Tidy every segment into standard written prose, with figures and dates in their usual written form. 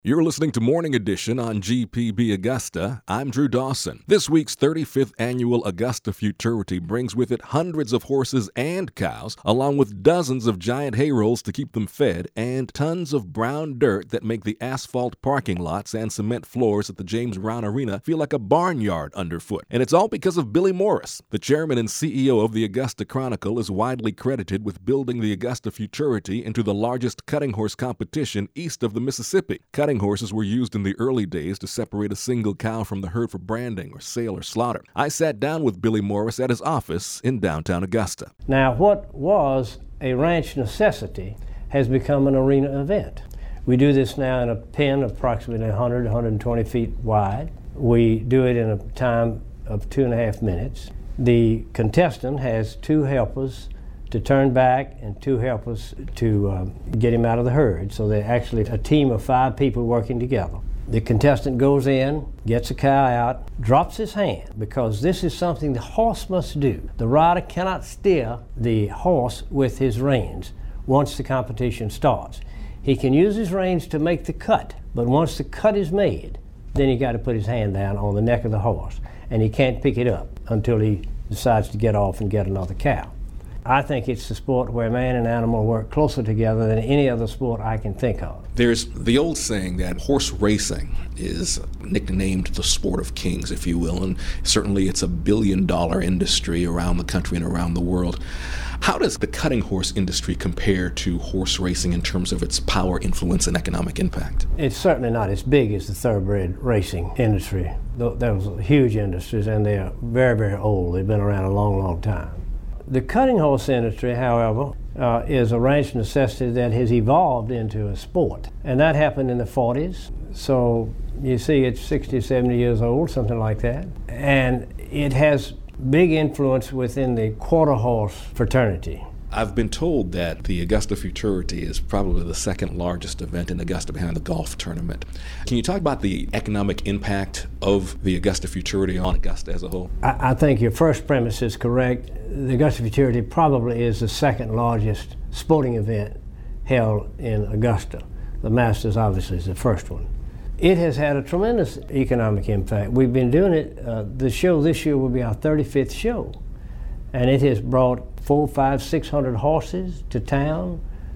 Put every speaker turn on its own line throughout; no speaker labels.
You're listening to Morning Edition on GPB Augusta. I'm Drew Dawson. This week's 35th annual Augusta Futurity brings with it hundreds of horses and cows, along with dozens of giant hay rolls to keep them fed, and tons of brown dirt that make the asphalt parking lots and cement floors at the James Brown Arena feel like a barnyard underfoot. And it's all because of Billy Morris. The chairman and CEO of the Augusta Chronicle is widely credited with building the Augusta Futurity into the largest cutting horse competition east of the Mississippi. Cutting horses were used in the early days to separate a single cow from the herd for branding or sale or slaughter. I sat down with Billy Morris at his office in downtown Augusta.
Now, what was a ranch necessity has become an arena event. We do this now in a pen approximately 100, 120 feet wide. We do it in a time of 2.5 minutes. The contestant has 2 helpers to turn back and 2 helpers to get him out of the herd. So they're actually a team of 5 people working together. The contestant goes in, gets a cow out, drops his hand, because this is something the horse must do. The rider cannot steer the horse with his reins once the competition starts. He can use his reins to make the cut, but once the cut is made, then he got to put his hand down on the neck of the horse, and he can't pick it up until he decides to get off and get another cow. I think it's the sport where man and animal work closer together than any other sport I can think of.
There's the old saying that horse racing is nicknamed the sport of kings, if you will, and certainly it's a billion-dollar industry around the country and around the world. How does the cutting horse industry compare to horse racing in terms of its power, influence, and economic impact?
It's certainly not as big as the thoroughbred racing industry. Those are huge industries, and they're very, very old. They've been around a long, long time. The cutting horse industry, however, is a ranch necessity that has evolved into a sport. And that happened in the 40s. So you see it's 60, 70 years old, something like that. And it has big influence within the quarter horse fraternity.
I've been told that the Augusta Futurity is probably the second largest event in Augusta behind the golf tournament. Can you talk about the economic impact of the Augusta Futurity on Augusta as a whole?
I think your first premise is correct. The Augusta Futurity probably is the second largest sporting event held in Augusta. The Masters obviously is the first one. It has had a tremendous economic impact. We've been doing it, the show this year will be our 35th show. And it has brought 400, 500, 600 horses to town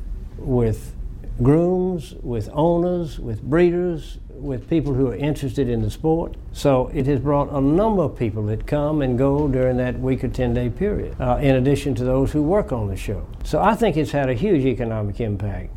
with grooms, with owners, with breeders, with people who are interested in the sport. So it has brought a number of people that come and go during that week or 10-day period, in addition to those who work on the show. So I think it's had a huge economic impact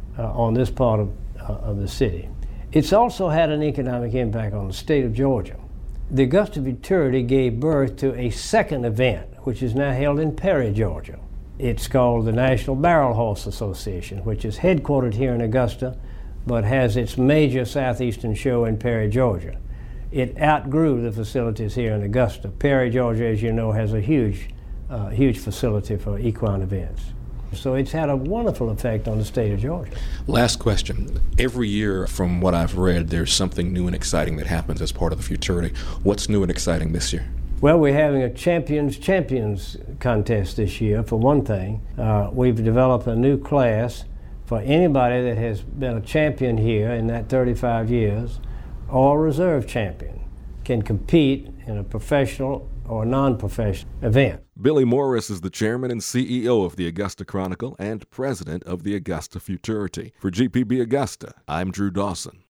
on this part of the city. It's also had an economic impact on the state of Georgia. The Augusta Futurity gave birth to a second event, which is now held in Perry, Georgia. It's called the National Barrel Horse Association, which is headquartered here in Augusta, but has its major southeastern show in Perry, Georgia. It outgrew the facilities here in Augusta. Perry, Georgia, as you know, has a huge facility for equine events. So it's had a wonderful effect on the state of Georgia.
Last question. Every year, from what I've read, there's something new and exciting that happens as part of the Futurity. What's new and exciting this year?
Well, we're having a champions contest this year, for one thing. We've developed a new class for anybody that has been a champion here in that 35 years, or reserve champion, can compete in a professional or non-professional event.
Billy Morris is the chairman and CEO of the Augusta Chronicle and president of the Augusta Futurity. For GPB Augusta, I'm Drew Dawson.